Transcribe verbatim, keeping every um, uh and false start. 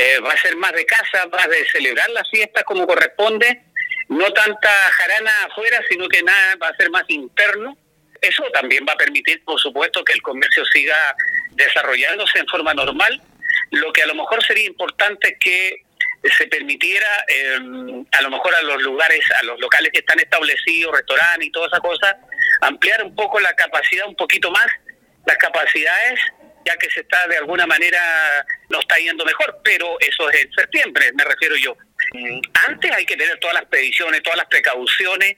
eh, va a ser más de casa, más de celebrar las fiestas como corresponde, no tanta jarana afuera, sino que nada, va a ser más interno. Eso también va a permitir, por supuesto, que el comercio siga desarrollándose en forma normal. Lo que a lo mejor sería importante es que se permitiera, eh, a lo mejor a los lugares, a los locales que están establecidos, restaurantes y toda esa cosa, ampliar un poco la capacidad, un poquito más, las capacidades, ya que se está de alguna manera, no está yendo mejor, pero eso es en septiembre, me refiero yo. Antes hay que tener todas las previsiones, todas las precauciones,